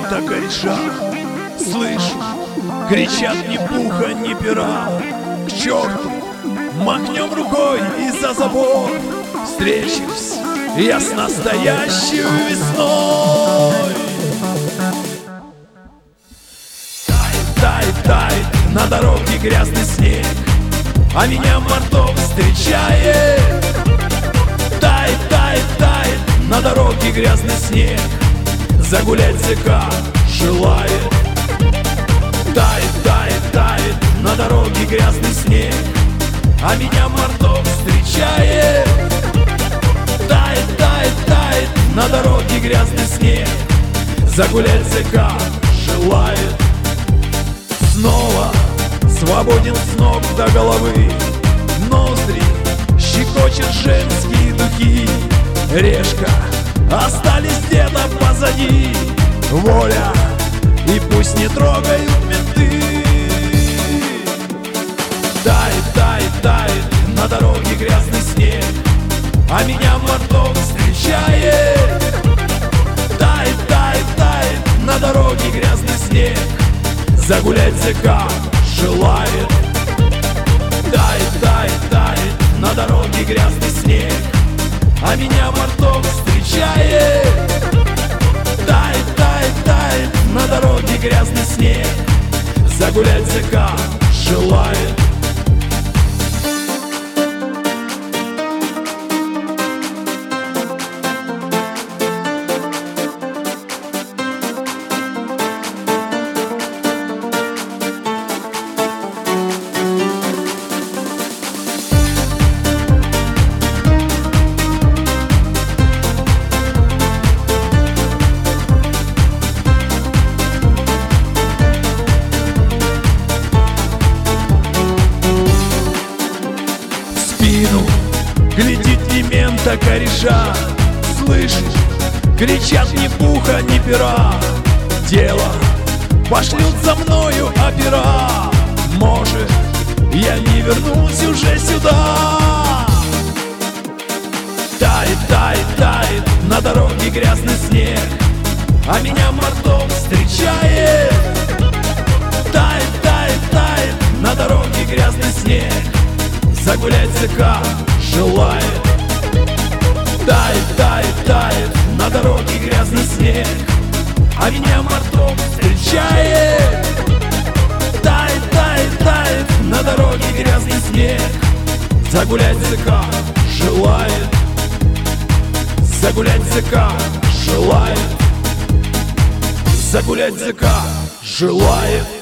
демента кореша. Слышу, кричат ни пуха, ни пера. К черту, махнем рукой и за забор. Встречусь я с настоящей весной. Тает, тает на дороге грязный снег, а меня мартов встречает. Тает, тает, тает на дороге грязный снег, загулять ЗК желает. Тает, тает, тает на дороге грязный снег, а меня мартов встречает. Тает, тает, тает на дороге грязный снег, загулять ЗК желает. Снова свободен с ног до головы, ноздри щекочет женские духи. Решка, остались где-то позади, воля, и пусть не трогают менты. Тает, тает, тает на дороге грязный снег, а меня мартов встречает. Тает, тает, тает на дороге грязный снег, загулять ЗК желает. Тает, тает, тает на дороге грязный снег, а меня мартов встречает. Тает, тает, тает на дороге грязный снег, загулять ЗК желает. Глядит демента кореша. Слышу, кричат ни пуха, ни пера. Дело пошлют за мною опера. Может, я не вернусь уже сюда. Тает, тает, тает на дороге грязный снег, а меня мартов встречает. Тает, тает, тает на дороге грязный снег, загулять ЗК желает. Тает, тает, тает на дороге грязный снег, а меня мартов встречает. Тает, тает, тает на дороге грязный снег, загулять ЗК желает. Загулять ЗК желает. Загулять ЗК желает.